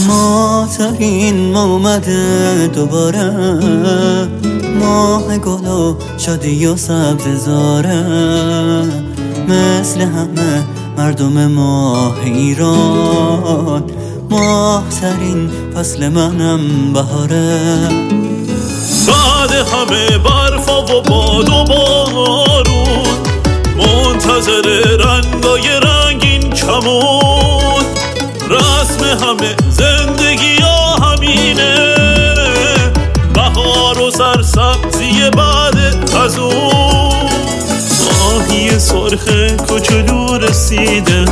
ماه‌ترین ماه اومده دوباره، ماه گل و شادی و سبززاره. مثل همه مردم ماه ایران، ماه‌ترین فصل منم بهاره. بعد همه برفا و باد و بارون، منتظر رنگای رنگین کمون. رسم همه زندگی ها همینه، بهار و سرسبزی بعد خزون. ماهی سرخ کوچولو رسیده،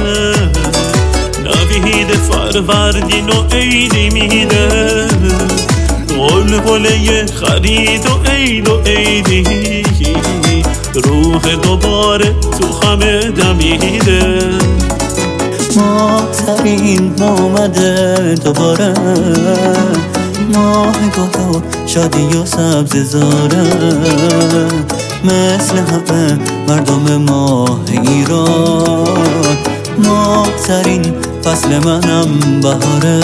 نوید فروردین و عیدی میده. غلغله خرید و عید و عیدی، روح دوباره تو همه دمیده. ماه‌ترین ماه اومده دوباره، ماه گل و شادی و سبززاره. مثل همه مردم ماه ایران، ماه‌ترین فصل منم بهاره.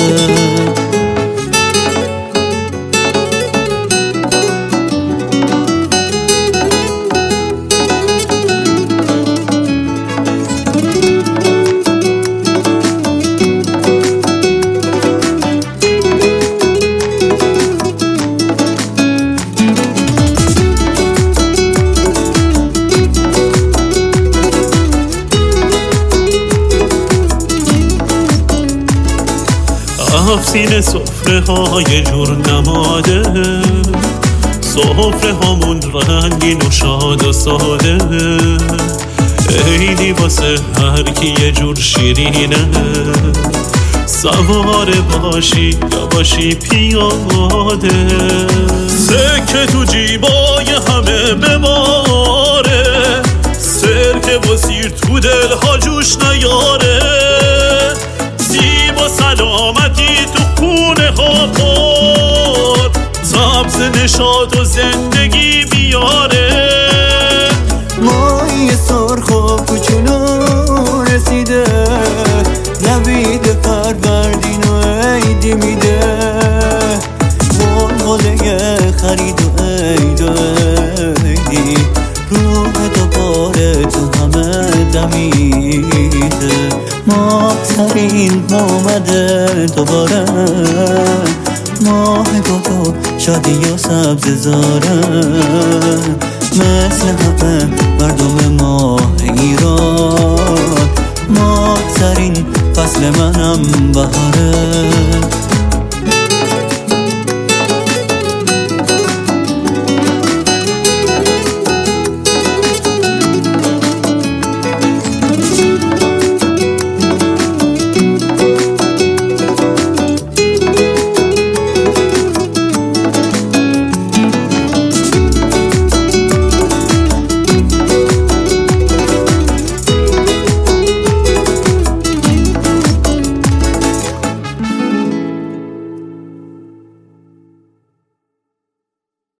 افسین سفره های جور نماده، سفره هامون رنگین و شاد و ساده. عیدی واسه هر کی یه جور شیرینه، سوار باشی یا باشی پیاده. سکه تو جیبای همه بباره، سرکه و سیر تو دلها جوش نیاره. زیب و سلامتی تو خونه ها پر، سبز نشاط و زندگی بیاره. ماهی سرخ و کوچولو رسیده، نوید فروردین و عیدی میده. غلغله خرید و عید و عیدی، روح دوباره تو همه دمیده. ماه‌ترین ماه اومده دوباره، ماه گل و شادی و سبززاره. مثل همه مردم ماه ایران، ماه‌ترین فصل منم بهاره.